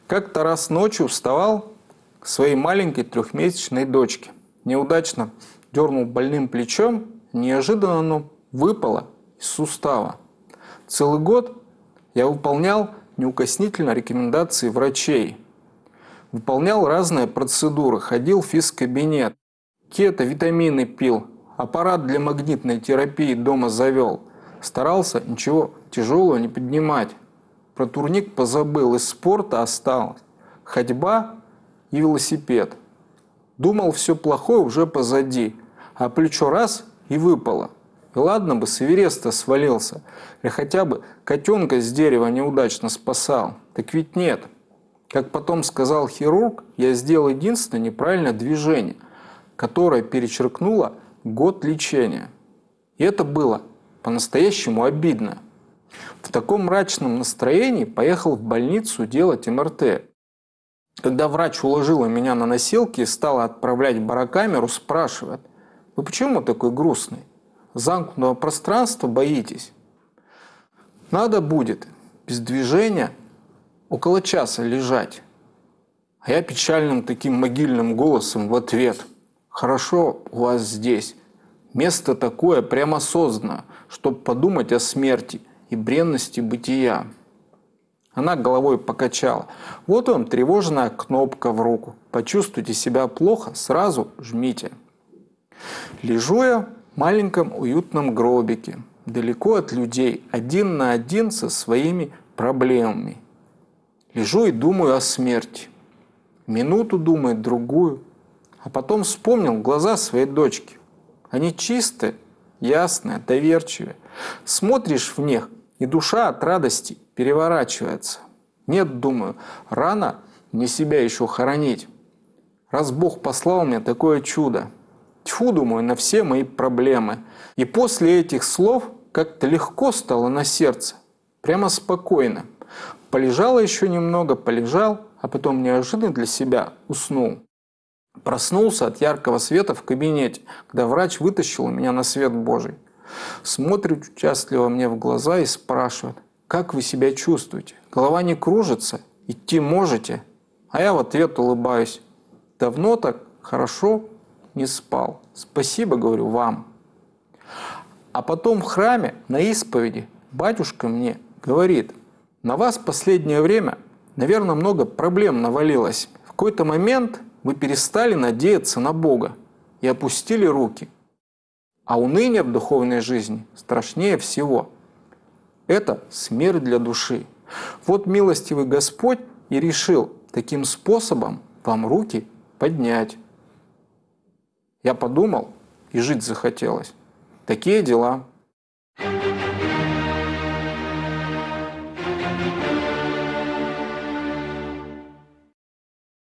Как-то раз ночью вставал к своей маленькой трехмесячной дочке. Неудачно дернул больным плечом, неожиданно оно выпало из сустава. Целый год я выполнял неукоснительно рекомендации врачей. Выполнял разные процедуры, ходил в физкабинет, кето, витамины пил, аппарат для магнитной терапии дома завел. Старался ничего тяжелого не поднимать. Про турник позабыл, из спорта осталось ходьба и велосипед. Думал, все плохое уже позади, а плечо раз и выпало. И ладно бы с Эвереста свалился, или хотя бы котенка с дерева неудачно спасал. Так ведь нет. Как потом сказал хирург, я сделал единственное неправильное движение, которое перечеркнуло год лечения. И это было по-настоящему обидно. В таком мрачном настроении поехал в больницу делать МРТ. Когда врач уложила меня на носилки и стала отправлять в барокамеру, спрашивает: «Вы почему такой грустный? Замкнутого пространства боитесь? Надо будет без движения около часа лежать». А я печальным таким могильным голосом в ответ: «Хорошо у вас здесь. Место такое прямо создано, чтобы подумать о смерти и бренности бытия». Она головой покачала. «Вот вам тревожная кнопка в руку. Почувствуйте себя плохо, сразу жмите». Лежу я в маленьком уютном гробике, далеко от людей, один на один со своими проблемами. Лежу и думаю о смерти. Минуту думаю, другую. А потом вспомнил глаза своей дочки. Они чистые, ясные, доверчивые. Смотришь в них, и душа от радости переворачивается. Нет, думаю, рано мне себя еще хоронить. Раз Бог послал мне такое чудо. Тьфу, думаю, на все мои проблемы. И после этих слов как-то легко стало на сердце. Прямо спокойно. Полежал еще немного, полежал, а потом неожиданно для себя уснул. Проснулся от яркого света в кабинете, когда врач вытащил меня на свет Божий. Смотрит участливо мне в глаза и спрашивает: «Как вы себя чувствуете? Голова не кружится? Идти можете?» А я в ответ улыбаюсь: «Давно так хорошо не спал. Спасибо, говорю, вам». А потом в храме на исповеди батюшка мне говорит: «На вас в последнее время, наверное, много проблем навалилось. В какой-то момент вы перестали надеяться на Бога и опустили руки. А уныние в духовной жизни страшнее всего. Это смерть для души. Вот милостивый Господь и решил таким способом вам руки поднять». Я подумал, и жить захотелось. Такие дела.